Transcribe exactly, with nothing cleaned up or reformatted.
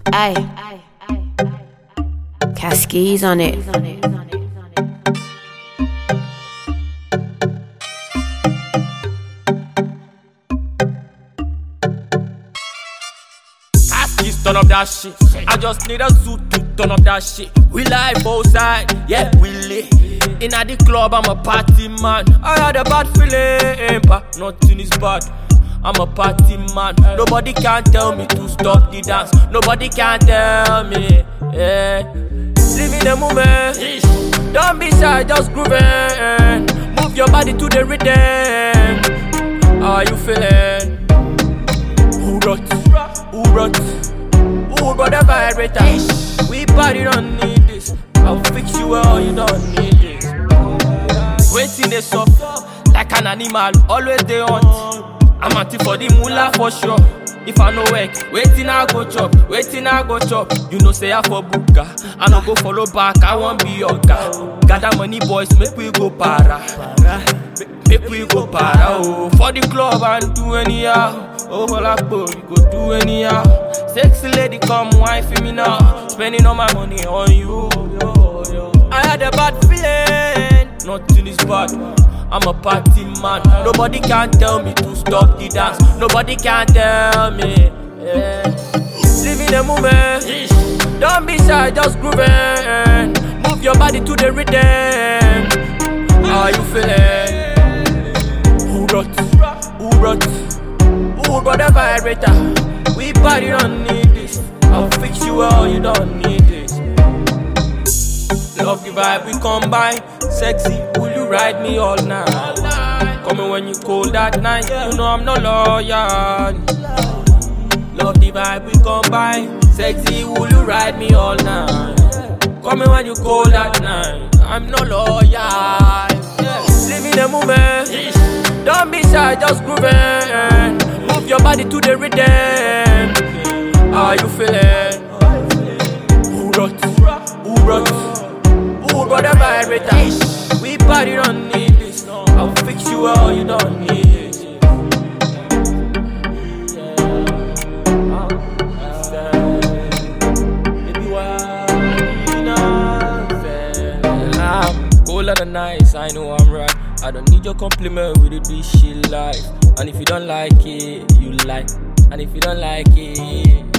Aye. Cascades on it. Cascades turn up that shit. I just need a suit to turn up that shit. We live outside, yeah, we lit. Inna the club, I'm a party man. I had a bad feeling, but nothing is bad. I'm a party man. Nobody can tell me to stop the dance. Nobody can tell me. Yeah. Live in the moment. Don't be shy, just groove it. Move your body to the rhythm. How are you feeling? Who brought? Who brought? Who brought the vibrator? We party don't need this. I'll fix you well, you don't need this. Waiting they soft like an animal, always they hunt. I'm anti for the moolah for sure. If I no work, waiting I go chop, waiting I go chop. You know say I for buka, I no go follow back, I won't be your guy. Gather money boys, make we go para, make we go para. Oh, for the club and do anyhow. Oh, for like boy, you go do anyhow. Sexy lady come wine for me now, spending all my money on you. I had a bad feeling, nothing is bad. I'm a party man. Nobody can tell me to stop the dance. Nobody can tell me. Yeah. Live in the moment. Don't be shy, just groove it. Move your body to the rhythm. How are you feeling? Who brought? Who brought? Who brought the vibrator? We party don't need this. I'll fix you well, you don't need this. Love the vibe we combine. Sexy, will you ride me all night? Call me when you cold that night. You know I'm no loyal. Love the vibe we combine. Sexy, will you ride me all night? Call me when you cold that night. I'm no loyal. Yeah. Live in the moment. Don't be shy, just groove it. Move your body to the rhythm. How are you feeling? Who brought? Who brought? Who brought the vibrator? We party don't need this. I'll fix you well, you don't need this. I'm colder than nice, I know I'm right. I don't need your compliment with this shit life. And if you don't like it, you like. And if you don't like it,